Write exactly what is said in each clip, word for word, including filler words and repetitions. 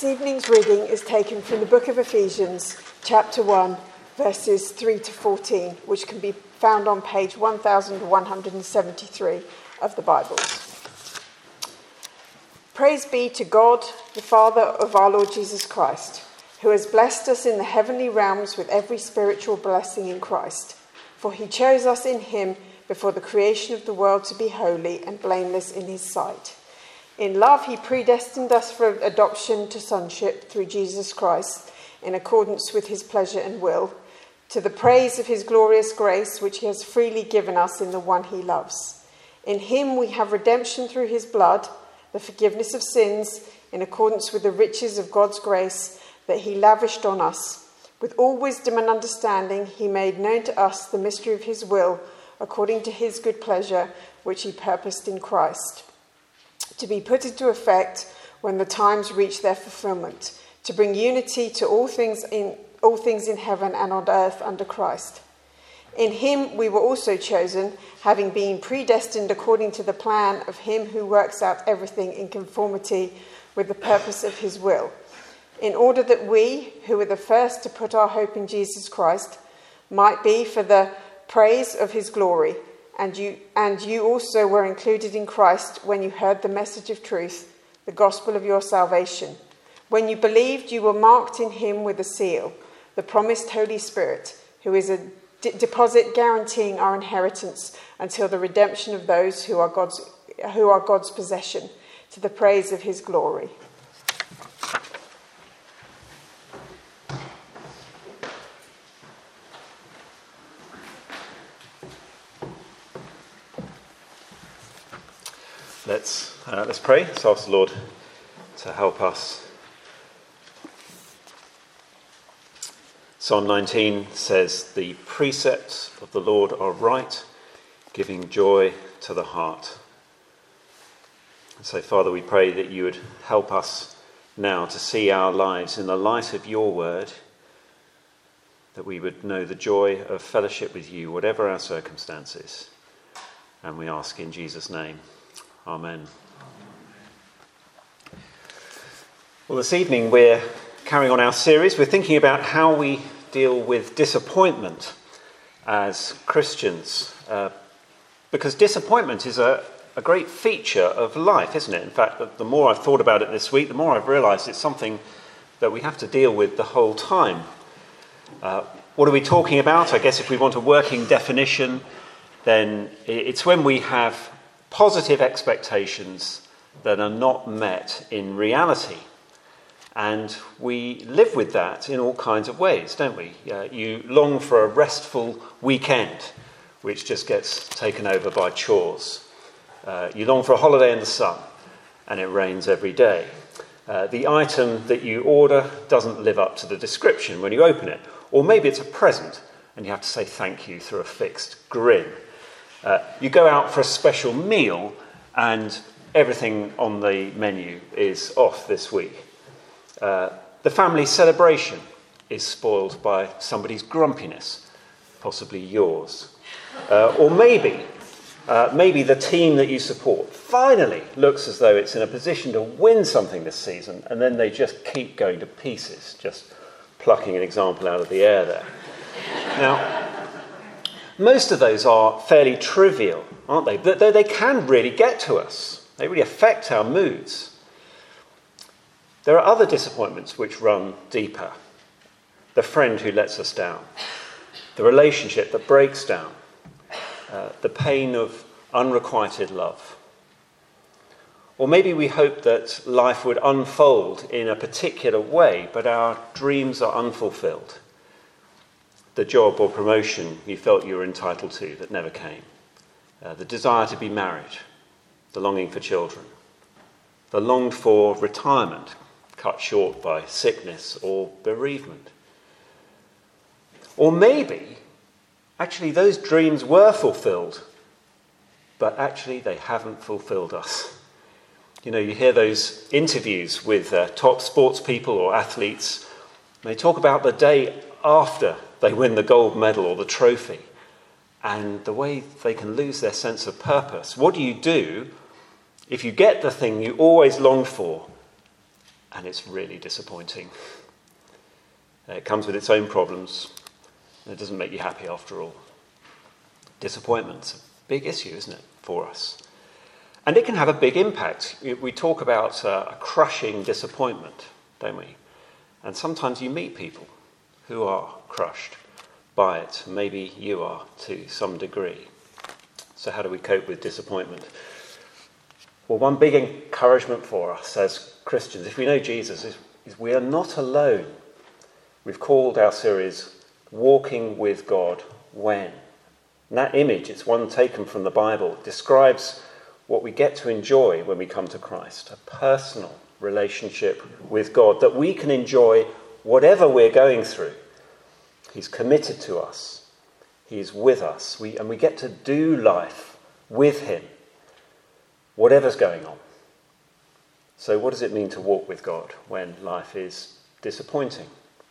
This evening's reading is taken from the book of Ephesians, chapter one, verses three to fourteen, which can be found on page one thousand one hundred seventy-three of the Bibles. Praise be to God, the Father of our Lord Jesus Christ, who has blessed us in the heavenly realms with every spiritual blessing in Christ. For he chose us in him before the creation of the world to be holy and blameless in his sight. In love, he predestined us for adoption to sonship through Jesus Christ, in accordance with his pleasure and will, to the praise of his glorious grace, which he has freely given us in the one he loves. In him we have redemption through his blood, the forgiveness of sins, in accordance with the riches of God's grace that he lavished on us. With all wisdom and understanding, he made known to us the mystery of his will, according to his good pleasure, which he purposed in Christ, to be put into effect when the times reach their fulfillment, to bring unity to all things in all things in heaven and on earth under Christ. In him we were also chosen, having been predestined according to the plan of him who works out everything in conformity with the purpose of his will, in order that we, who were the first to put our hope in Jesus Christ, might be for the praise of his glory. And you and you also were included in Christ when you heard the message of truth, the gospel of your salvation. When you believed, you were marked in him with a seal, the promised Holy Spirit, who is a d- deposit guaranteeing our inheritance until the redemption of those who are God's who are God's possession, to the praise of his glory. Let's, uh, let's pray. Let's ask the Lord to help us. Psalm nineteen says, "The precepts of the Lord are right, giving joy to the heart." And so, Father, we pray that you would help us now to see our lives in the light of your word, that we would know the joy of fellowship with you, whatever our circumstances. And we ask in Jesus' name. Amen. Well, this evening we're carrying on our series. We're thinking about how we deal with disappointment as Christians. Uh, because disappointment is a, a great feature of life, isn't it? In fact, the, the more I've thought about it this week, the more I've realised it's something that we have to deal with the whole time. Uh, what are we talking about? I guess if we want a working definition, then it's when we have positive expectations that are not met in reality. And we live with that in all kinds of ways, don't we? Uh, you long for a restful weekend, which just gets taken over by chores. Uh, you long for a holiday in the sun, and it rains every day. Uh, the item that you order doesn't live up to the description when you open it. Or maybe it's a present, and you have to say thank you through a fixed grin. Uh, you go out for a special meal and everything on the menu is off this week. Uh, the family celebration is spoiled by somebody's grumpiness, possibly yours. Uh, or maybe, uh, maybe the team that you support finally looks as though it's in a position to win something this season, and then they just keep going to pieces, just plucking an example out of the air there. Now, most of those are fairly trivial, aren't they? But they can really get to us. They really affect our moods. There are other disappointments which run deeper. The friend who lets us down. The relationship that breaks down. Uh, the pain of unrequited love. Or maybe we hope that life would unfold in a particular way, but our dreams are unfulfilled. The job or promotion you felt you were entitled to that never came. Uh, the desire to be married. The longing for children. The longed for retirement, cut short by sickness or bereavement. Or maybe, actually, those dreams were fulfilled, but actually they haven't fulfilled us. You know, you hear those interviews with uh, top sports people or athletes. They talk about the day after they win the gold medal or the trophy, and the way they can lose their sense of purpose. What do you do if you get the thing you always longed for and it's really disappointing. It comes with its own problems, and it doesn't make you happy after all. Disappointment's a big issue, isn't it, for us? And it can have a big impact. We talk about uh, a crushing disappointment, don't we? And sometimes you meet people who are crushed by it. Maybe you are to some degree. So how do we cope with disappointment? Well, one big encouragement for us as Christians, if we know Jesus, is, is we are not alone. We've called our series Walking with God When. And that image, it's one taken from the Bible, describes what we get to enjoy when we come to Christ, a personal relationship with God, that we can enjoy whatever we're going through. He's committed to us. He's with us. We, and we get to do life with him, whatever's going on. So what does it mean to walk with God when life is disappointing?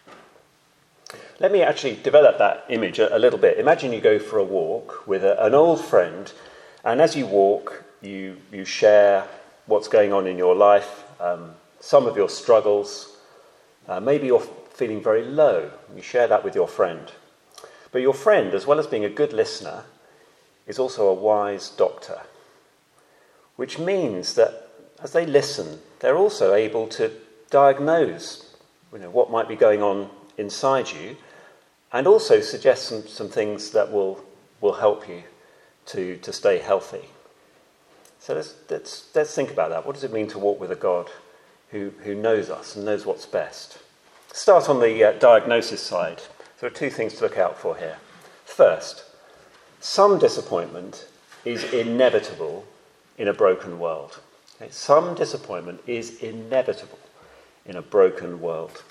Let me actually develop that image a, a little bit. Imagine you go for a walk with a, an old friend, and as you walk, you, you share what's going on in your life, um, some of your struggles. Uh, maybe you're feeling very low. You share that with your friend. But your friend, as well as being a good listener, is also a wise doctor, which means that as they listen, they're also able to diagnose, you know, what might be going on inside you, and also suggest some, some things that will will help you to, to stay healthy. So let's, let's let's think about that. What does it mean to walk with a God who, who knows us and knows what's best? Start on the uh, diagnosis side. There are two things to look out for here. First, some disappointment is inevitable in a broken world. Okay? Some disappointment is inevitable in a broken world.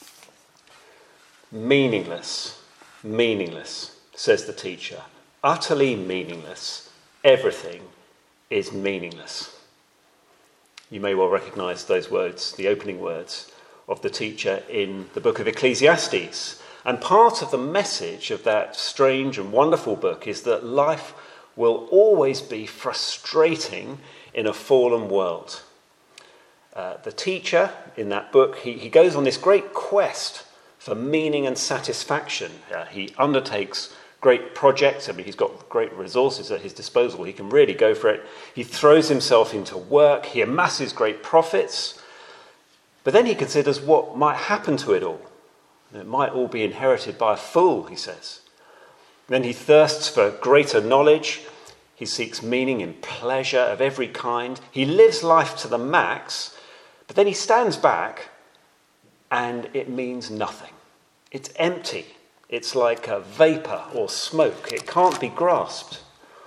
Meaningless, meaningless, says the teacher. Utterly meaningless. Everything is meaningless. You may well recognise those words, the opening words of the teacher in the book of Ecclesiastes. And part of the message of that strange and wonderful book is that life will always be frustrating in a fallen world. Uh, the teacher in that book, he, he goes on this great quest for meaning and satisfaction. Uh, he undertakes great projects. I mean, he's got great resources at his disposal. He can really go for it. He throws himself into work. He amasses great profits. But then he considers what might happen to it all. It might all be inherited by a fool, he says. Then he thirsts for greater knowledge. He seeks meaning in pleasure of every kind. He lives life to the max, but then he stands back and it means nothing. It's empty. It's like a vapour or smoke. It can't be grasped.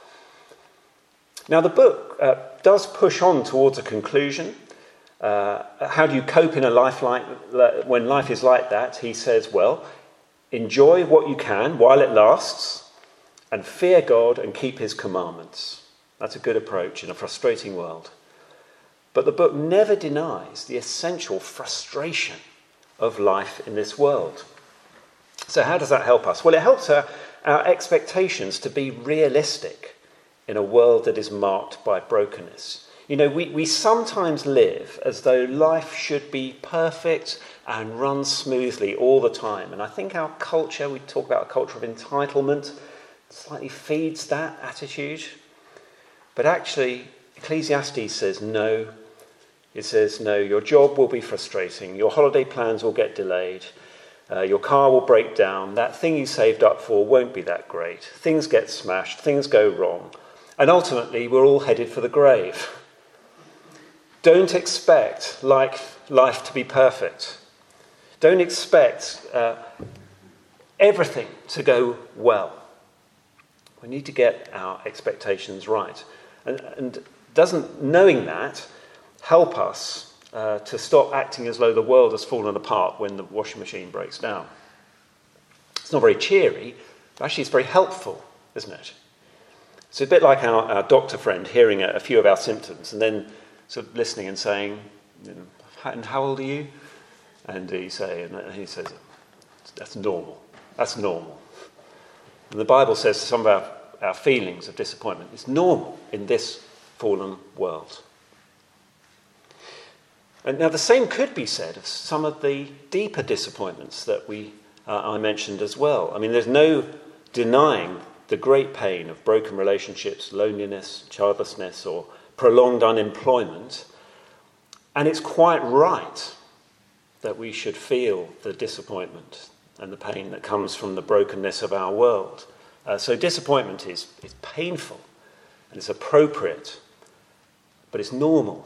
Now the book uh, does push on towards a conclusion. Uh, how do you cope in a life like when life is like that? He says, well, enjoy what you can while it lasts, and fear God and keep his commandments. That's a good approach in a frustrating world. But the book never denies the essential frustration of life in this world. So how does that help us? Well, it helps our, our expectations to be realistic in a world that is marked by brokenness. You know, we, we sometimes live as though life should be perfect and run smoothly all the time. And I think our culture, we talk about a culture of entitlement, slightly feeds that attitude. But actually, Ecclesiastes says no. It says no, your job will be frustrating, your holiday plans will get delayed, uh, your car will break down, that thing you saved up for won't be that great, things get smashed, things go wrong, and ultimately we're all headed for the grave. Don't expect life, life to be perfect. Don't expect uh, everything to go well. We need to get our expectations right. And, and doesn't knowing that help us uh, to stop acting as though the world has fallen apart when the washing machine breaks down? It's not very cheery, but actually it's very helpful, isn't it? It's a bit like our, our doctor friend hearing a, a few of our symptoms and then sort of listening and saying, you know, and how old are you? And he say, and he says, that's normal. That's normal. And the Bible says some of our, our feelings of disappointment is normal in this fallen world. And now the same could be said of some of the deeper disappointments that we uh, I mentioned as well. I mean, there's no denying the great pain of broken relationships, loneliness, childlessness, or prolonged unemployment. And it's quite right that we should feel the disappointment and the pain that comes from the brokenness of our world. Uh, so disappointment is, is painful and it's appropriate, but it's normal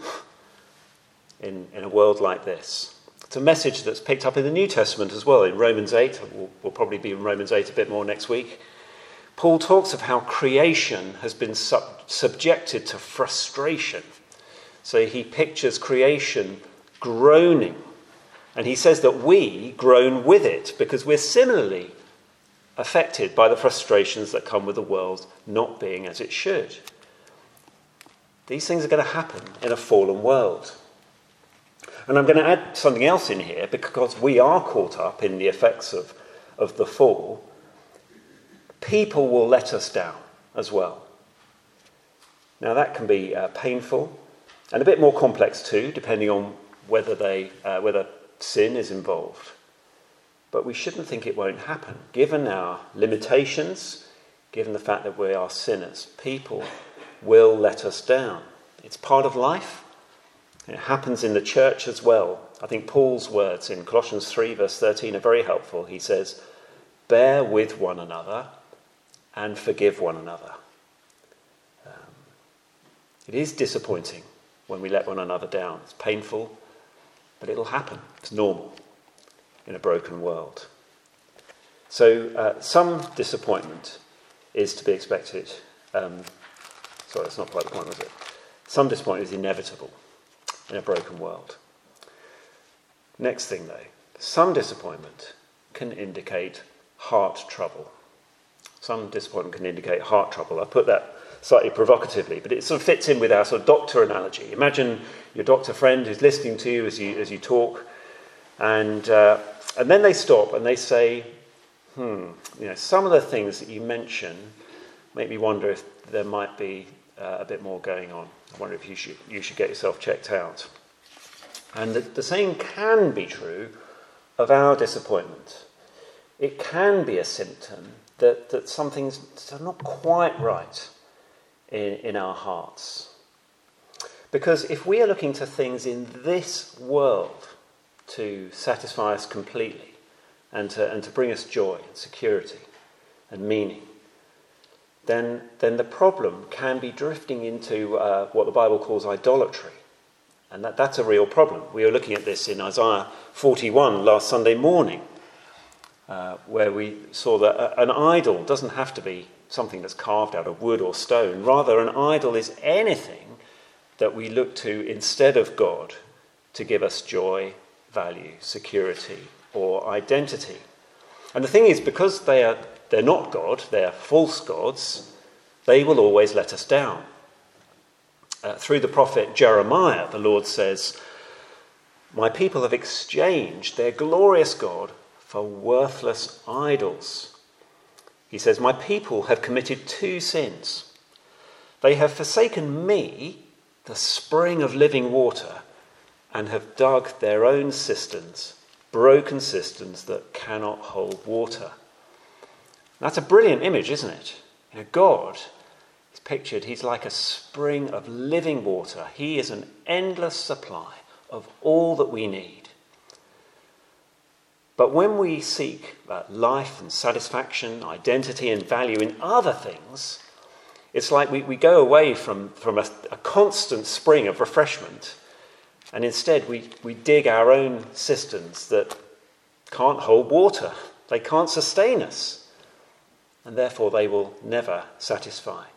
in, in a world like this. It's a message that's picked up in the New Testament as well. In Romans eight, we'll, we'll probably be in Romans eight a bit more next week, Paul talks of how creation has been sub- subjected to frustration. So he pictures creation groaning, and he says that we groan with it because we're similarly affected by the frustrations that come with the world not being as it should. These things are going to happen in a fallen world. And I'm going to add something else in here because we are caught up in the effects of, of the fall. People will let us down as well. Now that can be uh, painful and a bit more complex too, depending on whether they uh, whether sin is involved. But we shouldn't think it won't happen. Given our limitations, given the fact that we are sinners, people will let us down. It's part of life. It happens in the church as well. I think Paul's words in Colossians three verse thirteen are very helpful. He says, "Bear with one another and forgive one another." Um, it is disappointing when we let one another down. It's painful, but it'll happen. It's normal in a broken world. So uh, some disappointment is to be expected. Um, sorry, that's not quite the point, was it? Some disappointment is inevitable in a broken world. Next thing, though, some disappointment can indicate heart trouble. Some disappointment can indicate heart trouble. I put that slightly provocatively, but it sort of fits in with our sort of doctor analogy. Imagine your doctor friend who's listening to you as you as you talk, and uh, and then they stop and they say, "Hmm, you know, some of the things that you mention make me wonder if there might be uh, a bit more going on. I wonder if you should you should get yourself checked out." And the, the same can be true of our disappointment. It can be a symptom that, that something's not quite right in, in our hearts. Because if we are looking to things in this world to satisfy us completely and to, and to bring us joy and security and meaning, then, then the problem can be drifting into uh, what the Bible calls idolatry. And that, that's a real problem. We were looking at this in Isaiah forty-one last Sunday morning, uh, where we saw that a, an idol doesn't have to be something that's carved out of wood or stone. Rather, an idol is anything that we look to instead of God to give us joy, value, security, or identity. And the thing is, because they are they're not God, they're false gods, they will always let us down. Uh, through the prophet Jeremiah, the Lord says, "My people have exchanged their glorious God for worthless idols." He says, "My people have committed two sins. They have forsaken me, the spring of living water, and have dug their own cisterns, broken cisterns that cannot hold water." That's a brilliant image, isn't it? You know, God is pictured, he's like a spring of living water. He is an endless supply of all that we need. But when we seek uh, life and satisfaction, identity and value in other things, it's like we, we go away from, from a, a constant spring of refreshment, and instead we, we dig our own cisterns that can't hold water. They can't sustain us. And therefore they will never satisfy.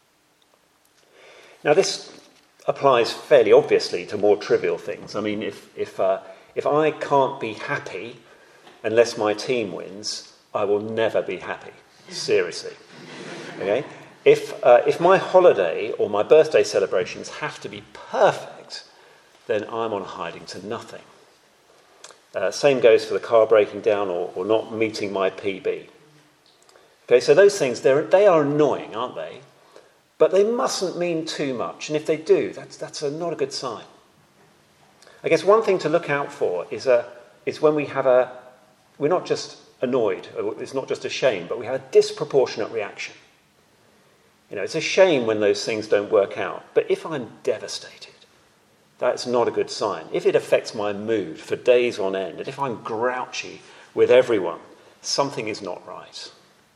Now this applies fairly obviously to more trivial things. I mean, if if uh, if I can't be happy unless my team wins, I will never be happy. Seriously. Okay? If uh, if my holiday or my birthday celebrations have to be perfect, then I'm on hiding to nothing. Uh, same goes for the car breaking down or, or not meeting my P B. Okay, so those things, they're, they are annoying, aren't they? But they mustn't mean too much. And if they do, that's, that's a, not a good sign. I guess one thing to look out for is a is when we have a, we're not just annoyed, it's not just a shame, but we have a disproportionate reaction. You know, it's a shame when those things don't work out, but if I'm devastated, that's not a good sign. If it affects my mood for days on end, and if I'm grouchy with everyone, something is not right.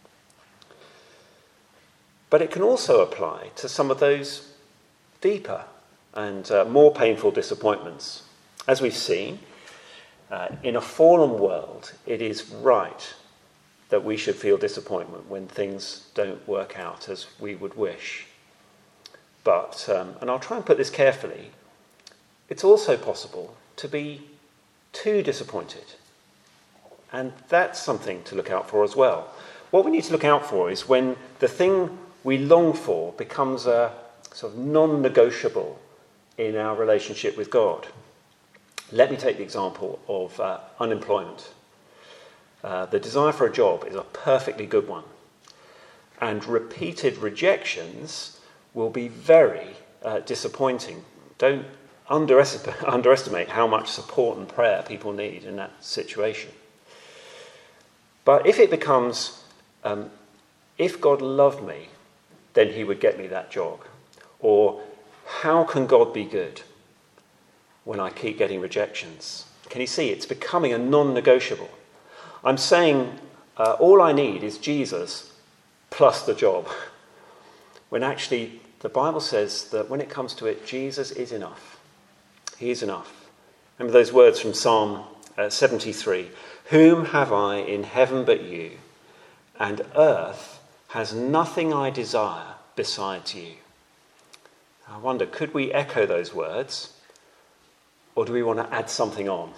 But it can also apply to some of those deeper and uh, more painful disappointments. As we've seen, uh, in a fallen world, it is right that we should feel disappointment when things don't work out as we would wish. But, um, and I'll try and put this carefully, it's also possible to be too disappointed. And that's something to look out for as well. What we need to look out for is when the thing we long for becomes a sort of non-negotiable in our relationship with God. Let me take the example of uh, unemployment. Uh, the desire for a job is a perfectly good one, and repeated rejections will be very uh, disappointing. Don't underestimate, underestimate how much support and prayer people need in that situation. But if it becomes, um, if God loved me, then he would get me that job. Or, how can God be good when I keep getting rejections? Can you see? It's becoming a non-negotiable. I'm saying uh, all I need is Jesus plus the job. When actually the Bible says that when it comes to it, Jesus is enough. He is enough. Remember those words from Psalm uh, seventy-three. Whom have I in heaven but you? And earth has nothing I desire besides you. I wonder, could we echo those words? Or do we want to add something on?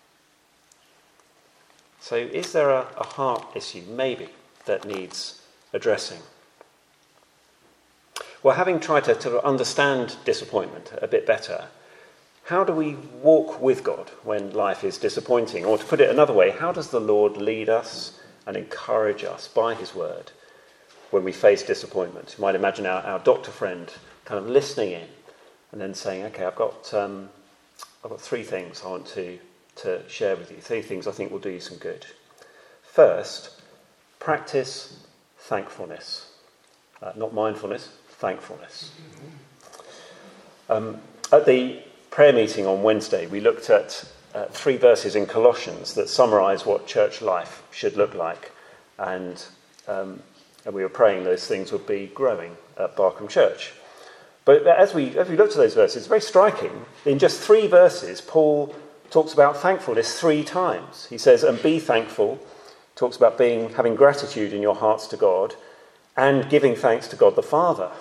So is there a, a heart issue, maybe, that needs addressing? Well, having tried to, to understand disappointment a bit better, how do we walk with God when life is disappointing? Or to put it another way, how does the Lord lead us and encourage us by his word when we face disappointment? You might imagine our, our doctor friend kind of listening in and then saying, okay, I've got um, I've got three things I want to, to share with you. Three things I think will do you some good. First, practice thankfulness. Uh, not mindfulness, thankfulness. Um, at the prayer meeting on Wednesday, we looked at uh, three verses in Colossians that summarise what church life should look like. And, um, and we were praying those things would be growing at Barkham Church. But as we, as we looked at those verses, it's very striking. In just three verses, Paul talks about thankfulness three times. He says, and be thankful, talks about being having gratitude in your hearts to God, and giving thanks to God the Father.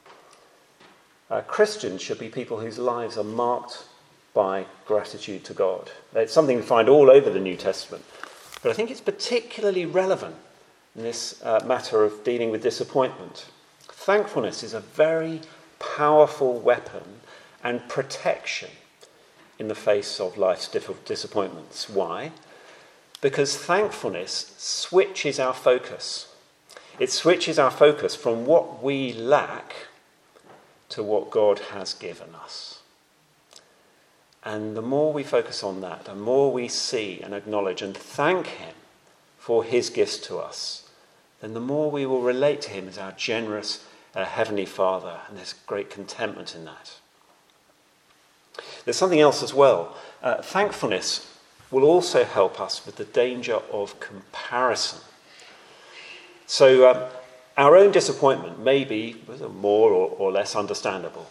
Uh, Christians should be people whose lives are marked by gratitude to God. It's something we find all over the New Testament. But I think it's particularly relevant in this uh, matter of dealing with disappointment. Thankfulness is a very powerful weapon and protection in the face of life's disappointments. Why? Because thankfulness switches our focus. It switches our focus from what we lack to what God has given us. And the more we focus on that, the more we see and acknowledge and thank him for his gifts to us, then the more we will relate to him as our generous uh, Heavenly Father, and there's great contentment in that. There's something else as well. Uh, thankfulness will also help us with the danger of comparison. So um, our own disappointment may be more or, or less understandable,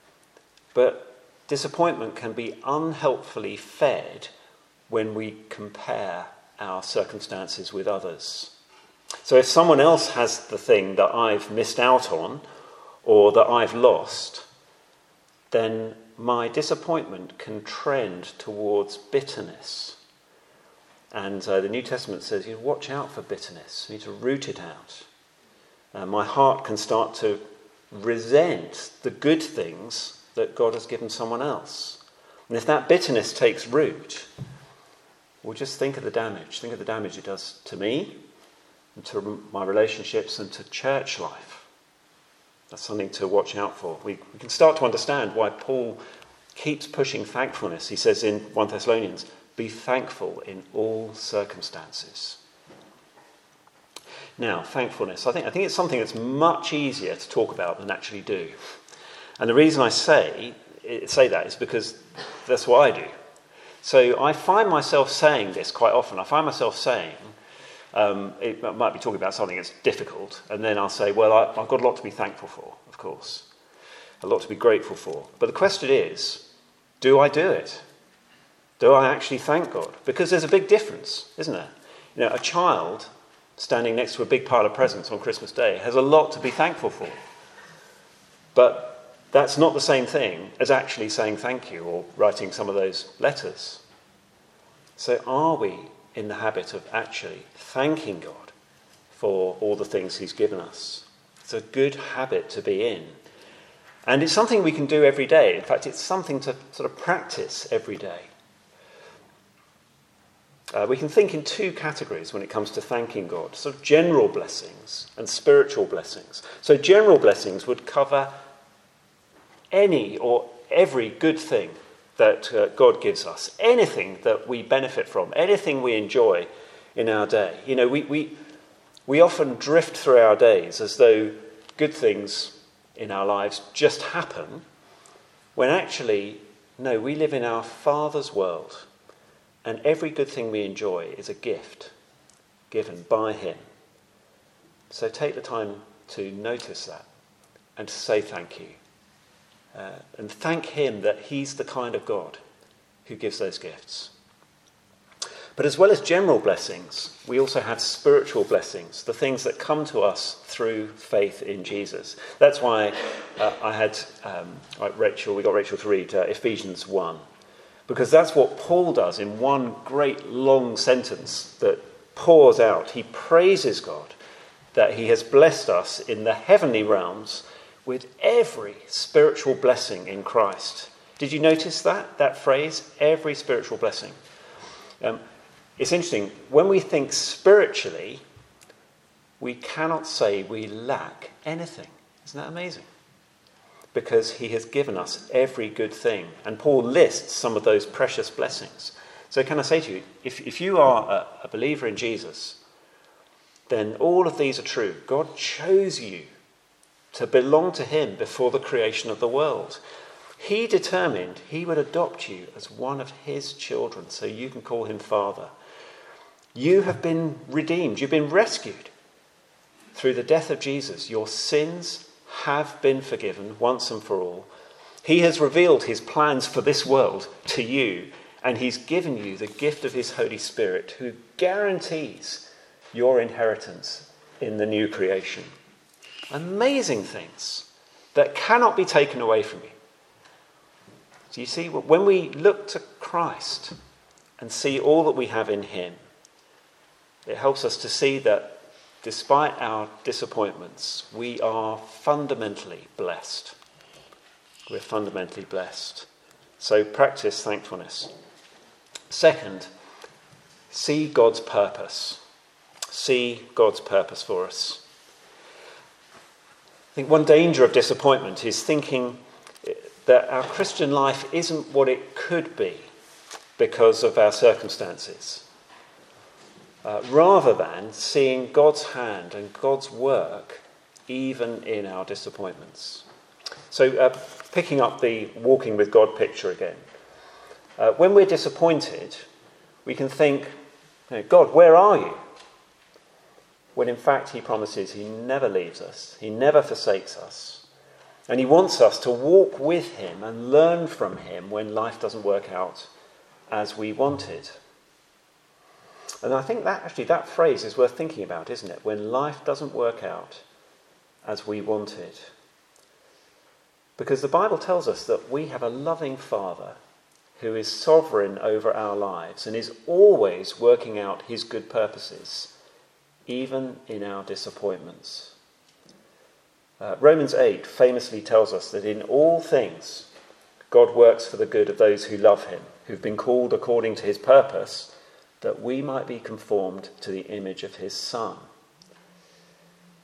but disappointment can be unhelpfully fed when we compare our circumstances with others. So if someone else has the thing that I've missed out on or that I've lost, then my disappointment can trend towards bitterness. And uh, the New Testament says, you watch out for bitterness. You need to root it out. Uh, my heart can start to resent the good things that God has given someone else. And if that bitterness takes root, well, just think of the damage. Think of the damage it does to me, and to my relationships, and to church life. That's something to watch out for. We, we can start to understand why Paul keeps pushing thankfulness. He says in First Thessalonians, be thankful in all circumstances. Now, thankfulness, I think, I think it's something that's much easier to talk about than actually do. And the reason I say, say that is because that's what I do. So I find myself saying this quite often. I find myself saying, um, it might be talking about something that's difficult, and then I'll say, well, I, I've got a lot to be thankful for, of course. A lot to be grateful for. But the question is, do I do it? Do I actually thank God? Because there's a big difference, isn't there? You know, a child standing next to a big pile of presents on Christmas Day has a lot to be thankful for. But that's not the same thing as actually saying thank you or writing some of those letters. So are we in the habit of actually thanking God for all the things he's given us? It's a good habit to be in. And it's something we can do every day. In fact, it's something to sort of practice every day. Uh, we can think in two categories when it comes to thanking God. Sort of general blessings and spiritual blessings. So general blessings would cover any or every good thing that uh, God gives us, anything that we benefit from, anything we enjoy in our day. You know, we, we, we often drift through our days as though good things in our lives just happen, when actually, no, we live in our Father's world, and every good thing we enjoy is a gift given by him. So take the time to notice that and to say thank you. Uh, and thank him that he's the kind of God who gives those gifts. But as well as general blessings, we also have spiritual blessings, the things that come to us through faith in Jesus. That's why uh, I had um, like Rachel, we got Rachel to read uh, Ephesians one, because that's what Paul does in one great long sentence that pours out. He praises God that he has blessed us in the heavenly realms with every spiritual blessing in Christ. Did you notice that, that phrase? Every spiritual blessing. Um, it's interesting, when we think spiritually, we cannot say we lack anything. Isn't that amazing? Because he has given us every good thing. And Paul lists some of those precious blessings. So can I say to you, if, if you are a, a believer in Jesus, then all of these are true. God chose you to belong to him before the creation of the world. He determined he would adopt you as one of his children, so you can call him Father. You have been redeemed. You've been rescued through the death of Jesus. Your sins have been forgiven once and for all. He has revealed his plans for this world to you, and he's given you the gift of his Holy Spirit, who guarantees your inheritance in the new creation. Amazing things that cannot be taken away from you. So you see, when we look to Christ and see all that we have in him, it helps us to see that despite our disappointments, we are fundamentally blessed. We're fundamentally blessed. So practice thankfulness. Second, see God's purpose. See God's purpose for us. I think one danger of disappointment is thinking that our Christian life isn't what it could be because of our circumstances, uh, rather than seeing God's hand and God's work even in our disappointments. So uh, picking up the walking with God picture again, uh, when we're disappointed, we can think, you know, God, where are you? When in fact he promises he never leaves us, he never forsakes us, and he wants us to walk with him and learn from him when life doesn't work out as we wanted. And I think that actually that phrase is worth thinking about, isn't it? When life doesn't work out as we wanted. Because the Bible tells us that we have a loving Father who is sovereign over our lives and is always working out his good purposes, even in our disappointments. Uh, Romans eight famously tells us that in all things God works for the good of those who love him, who've been called according to his purpose, that we might be conformed to the image of his Son.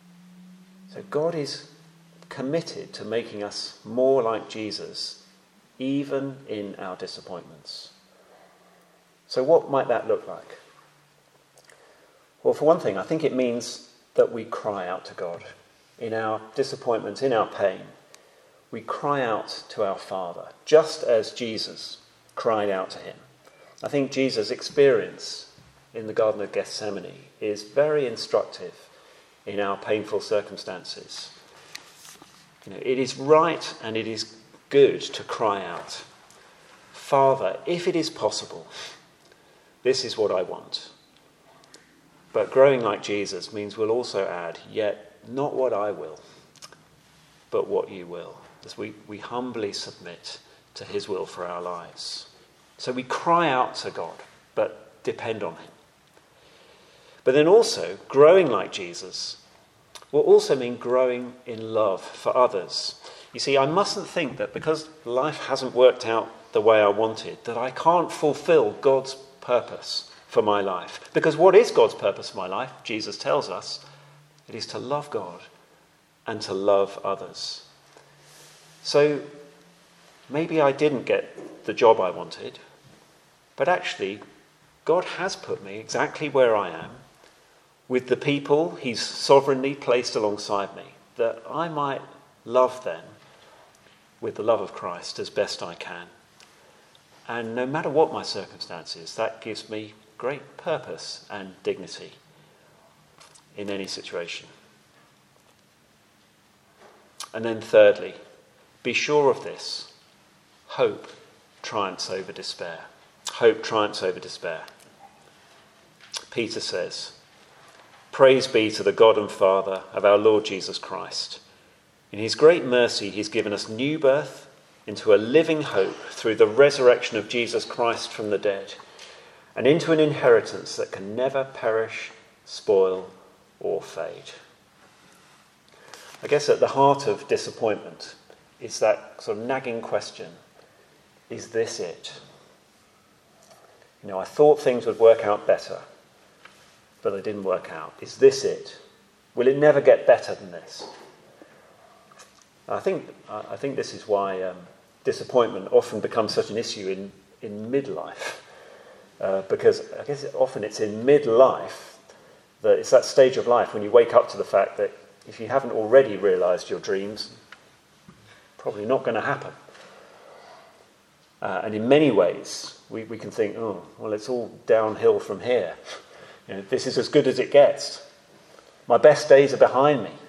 So God is committed to making us more like Jesus even in our disappointments. So what might that look like? Well, for one thing, I think it means that we cry out to God. In our disappointments, in our pain, we cry out to our Father, just as Jesus cried out to him. I think Jesus' experience in the Garden of Gethsemane is very instructive in our painful circumstances. You know, it is right and it is good to cry out, Father, if it is possible, this is what I want. But growing like Jesus means we'll also add, yet not what I will, but what you will, as we, we humbly submit to his will for our lives. So we cry out to God, but depend on him. But then also, growing like Jesus will also mean growing in love for others. You see, I mustn't think that because life hasn't worked out the way I wanted, that I can't fulfill God's purpose for my life. Because what is God's purpose for my life? Jesus tells us it is to love God and to love others. So maybe I didn't get the job I wanted, but actually God has put me exactly where I am with the people he's sovereignly placed alongside me, that I might love them with the love of Christ as best I can. And no matter what my circumstances, that gives me great purpose and dignity in any situation. And then thirdly, be sure of this, hope triumphs over despair. Hope triumphs over despair. Peter says, praise be to the God and Father of our Lord Jesus Christ. In his great mercy, he's given us new birth into a living hope through the resurrection of Jesus Christ from the dead, and into an inheritance that can never perish, spoil, or fade. I guess at the heart of disappointment is that sort of nagging question, is this it? You know, I thought things would work out better, but they didn't work out. Is this it? Will it never get better than this? I think I think this is why um, disappointment often becomes such an issue in, in midlife. Uh, because I guess it, often it's in midlife that it's that stage of life when you wake up to the fact that if you haven't already realised your dreams, probably not going to happen. Uh, and in many ways, we, we can think, oh, well, it's all downhill from here. You know, this is as good as it gets. My best days are behind me.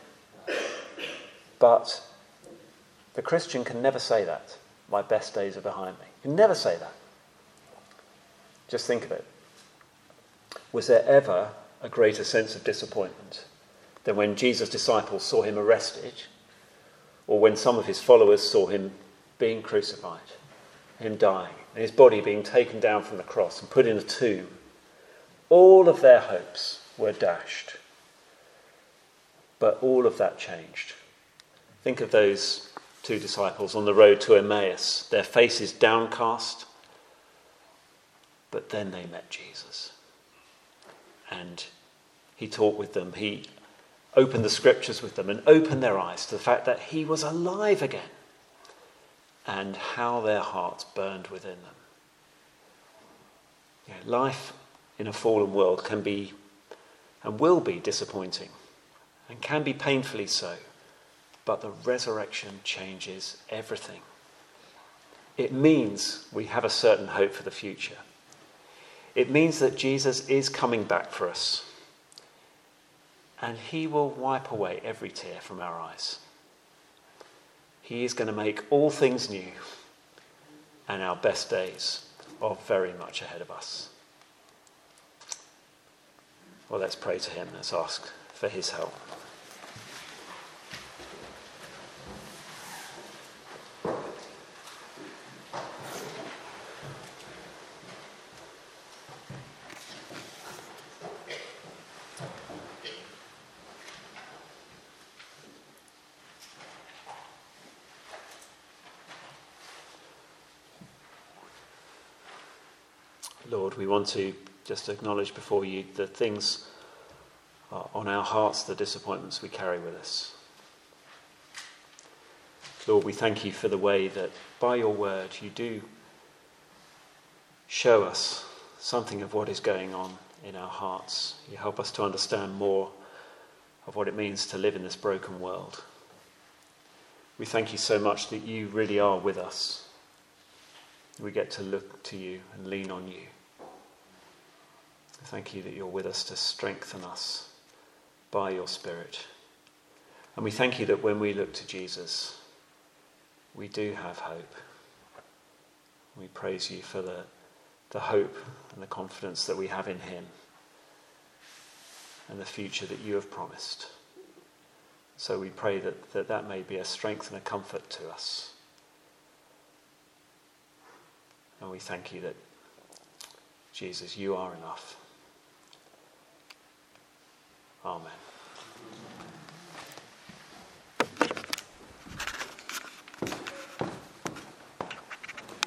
But the Christian can never say that. My best days are behind me. You can never say that. Just think of it. Was there ever a greater sense of disappointment than when Jesus' disciples saw him arrested, or when some of his followers saw him being crucified, him dying, and his body being taken down from the cross and put in a tomb? All of their hopes were dashed. But all of that changed. Think of those two disciples on the road to Emmaus, their faces downcast, but then they met Jesus. And he talked with them, he opened the scriptures with them and opened their eyes to the fact that he was alive again, and how their hearts burned within them. You know, life in a fallen world can be and will be disappointing and can be painfully so, but the resurrection changes everything. It means we have a certain hope for the future. It means that Jesus is coming back for us, and he will wipe away every tear from our eyes. He is going to make all things new, and our best days are very much ahead of us. Well, let's pray to him. Let's ask for his help. Lord, we want to just acknowledge before you the things on our hearts, the disappointments we carry with us. Lord, we thank you for the way that by your word you do show us something of what is going on in our hearts. You help us to understand more of what it means to live in this broken world. We thank you so much that you really are with us. We get to look to you and lean on you. Thank you that you're with us to strengthen us by your Spirit. And we thank you that when we look to Jesus, we do have hope. We praise you for the, the hope and the confidence that we have in him and the future that you have promised. So we pray that, that that may be a strength and a comfort to us. And we thank you that, Jesus, you are enough. Amen.